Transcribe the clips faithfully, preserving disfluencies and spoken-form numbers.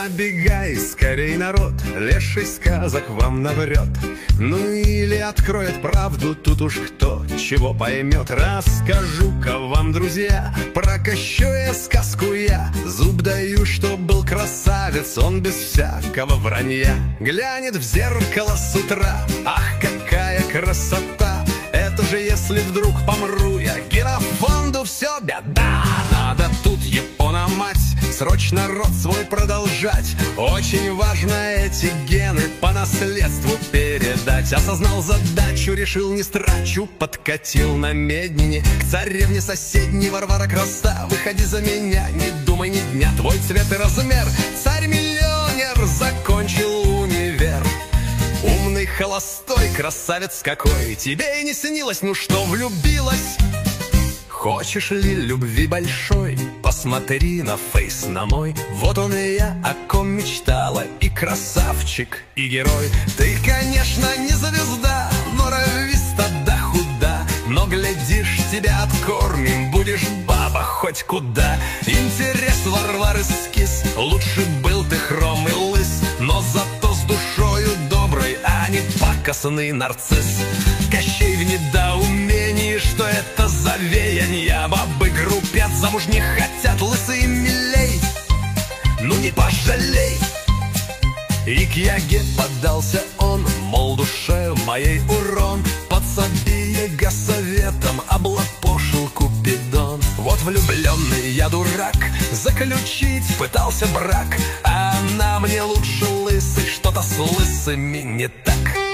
Набегай скорей, народ, леший сказок вам наврет. Ну или откроет правду, тут уж кто чего поймет. Расскажу-ка вам, друзья, про Кощея сказку я. Зуб даю, что был красавец, он без всякого вранья. Глянет в зеркало с утра, ах, какая красота! Это же если вдруг помру я, генофонду все беда. Надо тут япономать, срочно род свой продолжать. Очень важно эти гены по наследству передать. Осознал задачу, решил не страчу, подкатил на Меднине к царевне соседней. Варвара краса, выходи за меня, не думай ни дня, твой цвет и размер. Царь-миллионер закончил универ. Умный, холостой, красавец какой, тебе и не снилось, ну что, влюбилась? Хочешь ли любви большой? Посмотри на фейс на мой. Вот он и я, о ком мечтала, и красавчик, и герой. Ты, конечно, не звезда, норовиста да худа, но, глядишь, тебя откормим, будешь баба хоть куда. Интерес Варвары скис, лучше был ты хром и лыс, но зато с душою доброй, а не пакостный нарцисс. Кощей в недоумении, что это за веянья. Бабы грубят, замуж не хотят, лысые милей, ну не пожалей. И к Яге подался он, мол, душе моей урон. Подсоби-яга советом, облапошил Купидон. Вот влюбленный я дурак, заключить пытался брак, а она мне лучше лысый, что-то с лысыми не так.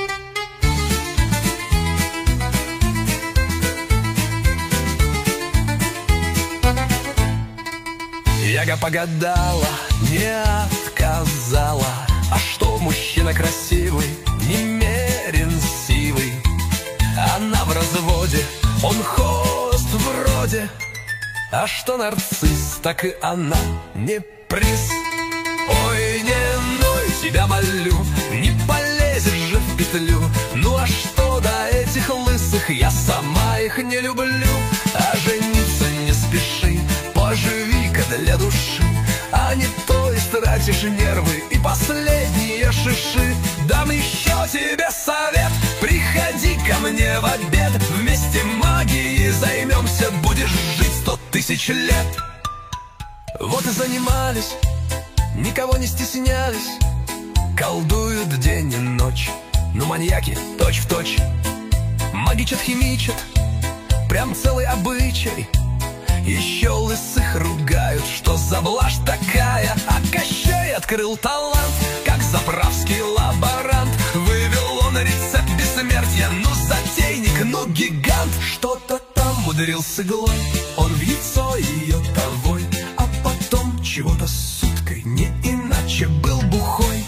Яга погадала, не отказала. А что мужчина красивый, немерен сивый. Она в разводе, он хост вроде. А что нарцисс, так и она не приз. Ой, не ной, тебя молю, не полезешь же в петлю. Ну а что до этих лысых, я сама их не люблю. А жениться не спеши, поживи-ка для души, а не то истратишь нервы и последние шиши. Дам еще тебе совет, приходи ко мне в обед. Вместе магией займемся, будешь жить сто тысяч лет. Вот и занимались, никого не стеснялись. Колдуют день и ночь, но маньяки точь в точь. Магичат, химичат, прям целый обычай. Еще лысых ругают, что за блажь такая. А Кощей открыл талант, как заправский лаборант. Вывел он рецепт бессмертия, ну затейник, ну гигант. Что-то там мудрил с иглой, он в яйцо ее того, а потом чего-то с уткой, не иначе был бухой.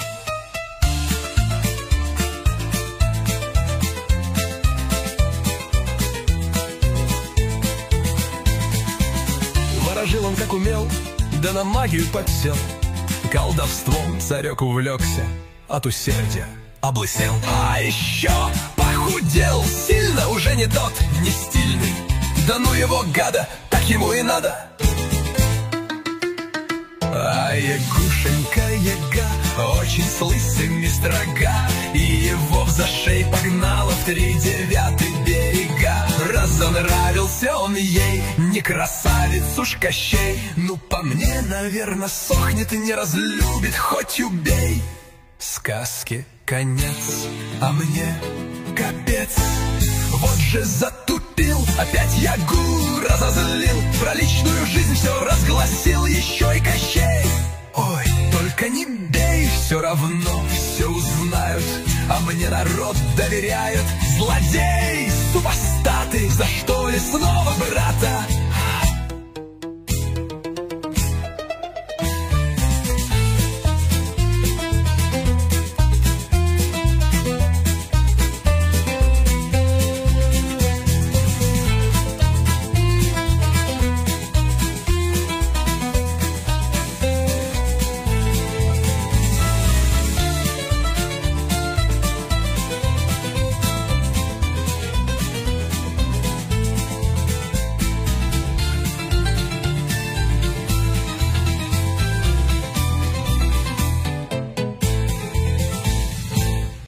Ворожил он как умел, да на магию подсел. Колдовством царек увлекся, от усердия облысел. А еще похудел сильно, уже не тот, не стильный. Да ну его гада, так ему и надо. А Ягушенька Яга очень с лысыми строга, и его в зашей погнала в тридевятый берега. Разонравился он ей, не красавец уж Кощей. Ну по мне, наверное, сохнет и не разлюбит, хоть убей. Сказке конец, а мне капец. Вот же затупил, опять Ягу разозлил, про личную жизнь все разгласил, еще и Кощей. Ой, только не бей, все равно все узнают, а мне народ доверяет. Злодей, супостаты, за что ли снова брата?